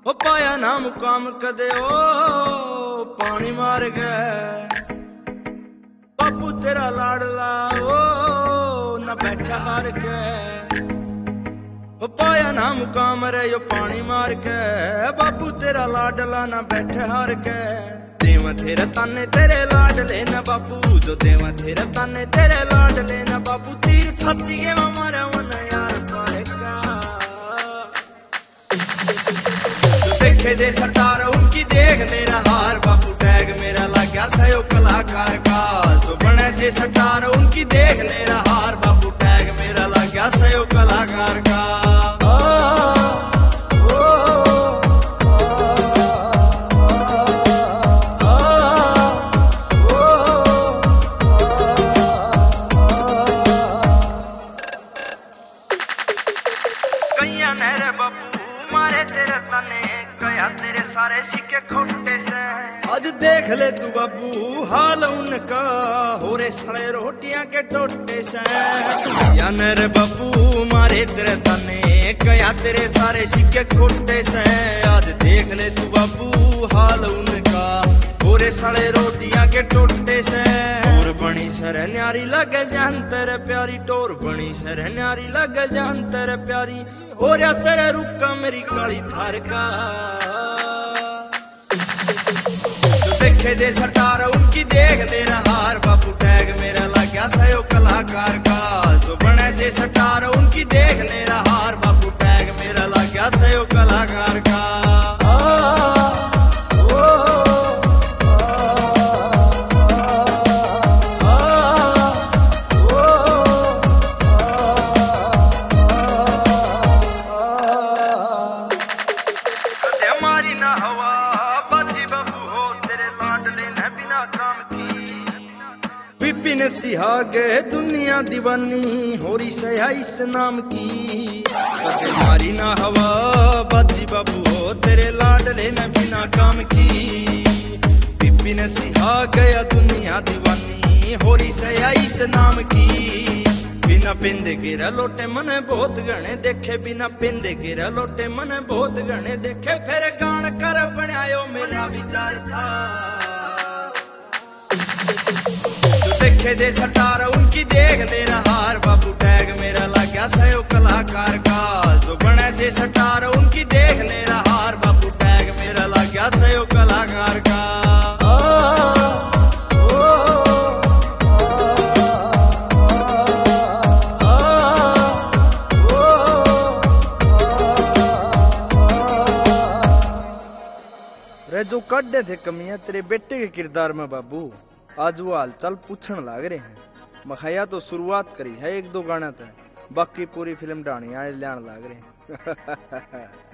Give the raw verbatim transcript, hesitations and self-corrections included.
हो पाया ना मुकाम कदे ओ पानी मार गए बापू तेरा लाडला ओ ना बैठा हार के हो पाया ना मुकाम रे यो पानी मार के बापू तेरा लाडला ना बैठे हार के देवा तेरे ताने तेरे लाडले ना बापू जो देवा तेरे ताने तेरे लाडले ना बापू तीर छाती के मारा वन यार पाएगा देखे दे सटार उनकी देख मेरा हार बापू टैग मेरा लग गया सयो कलाकार का जो बने थे सटार उनकी देख मेरा हार बापू टैग मेरा लग गया सयो कलाकार का कैया नहरे बापू मारे तेरे तने कया तेरे सारे सिक्के खोटे से आज देख ले तू बाबू हाल उनका हो रे साले रोटियां के टोटे से या नहरे बापू मारे तेरे तने कया तेरे सारे सिक्के खोटे से आज देख ले तू बाबू हाल उनका हो रे साले रोटियां के टोटे से टोर बनी सर न्यारी लगे जान तेरे प्यारी टोर बनी सर न्यारी लगे जान तेरे प्यारी हो रहा सर रुका मेरी काली थार का जो देखे दे सटार उनकी देख दे हार बापू टैग मेरा लग गया सयो कलाकार का जो बने थे सटार उनकी देख ले हार बापू टैग मेरा लग गया सयो कलाकार का मारी ना हवा बाजी बाबू हो तेरे लाडले ने बिना काम की विपिन सिहागे दुनिया दीवानी हो रही सया इस नाम की कदे मारी ना हवा बाजी बाबू हो तेरे लाडले ने बिना काम की विपिन सिहा गया दुनिया दीवानी हो रही सया इस नाम की बिना पिंदे गिरा लोटे मने बहुत गणे देखे बिना पिंदे गिरा लोटे मने बहुत गणे देखे फिर गान कर बनायो मेरा विचार था जो देखे दे सटार उनकी देख दे हार बापू टैग मेरा लग गया सयो कलाकार का जो बने थे सटार उनकी देख ले हार बापू टैग मेरा लग गया सयो कलाकार का जो काटे थे कमियां तेरे बेटे के किरदार में बाबू आज वो हालचाल पूछन लाग रहे हैं मखाया तो शुरुआत करी है एक दो गाना तक बाकी पूरी फिल्म डाणी आए लान लाग रहे हैं।